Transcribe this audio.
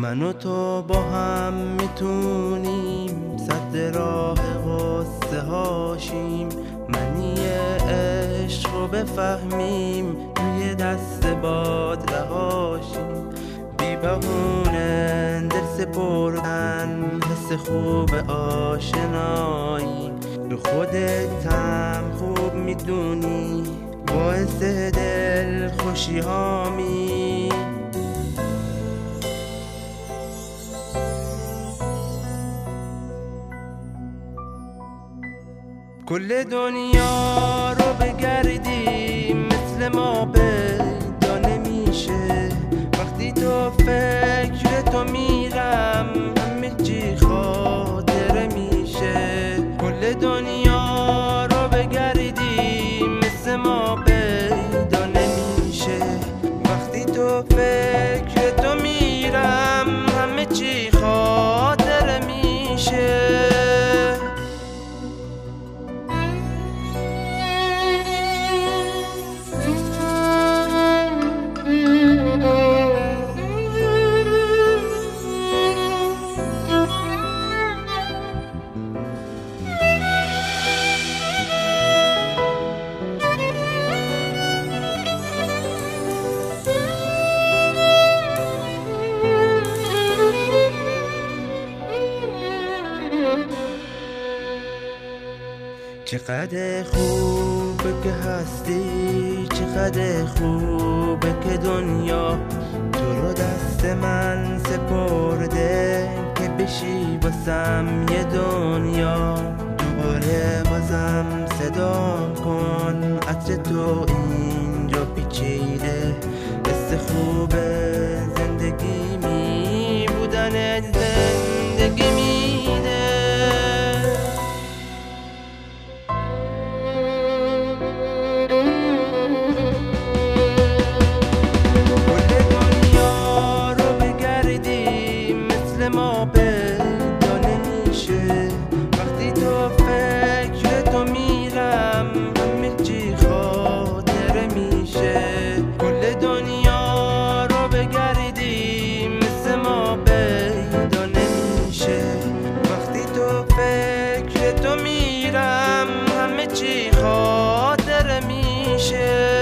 من و تو با هم میتونیم سد راه غصه هاشیم، منی عشق رو بفهمیم توی دست باد رهاشیم. بی بهونه دل سپردن حس خوب آشنایی، تو خودت هم خوب میدونی باعث دل خوشی هامی. کل دنیا رو بگردیم مثل ما پیدا نمیشه، وقتی تو فکر تو میرم همه چی خاطره میشه. کل دنیا رو بگردیم مثل ما پیدا نمیشه، وقتی تو فکر تو میرم همه چی خاطره میشه. چقدر خوبه که هستی، چقدر خوبه که دنیا تو رو دست من سپرده که بشی واسم یه دنیا. دوباره بازم صدا کن عطر تو اینجا پیچیده، حس خوبه زندگی می بودن زندگی میده. ما پیدا نمیشه، وقتی تو فکر تو میرم همه چی خاطره میشه. کل دنیا رو بگردیم مثل ما پیدا نمیشه، وقتی تو فکر تو میرم همه چی خاطره میشه.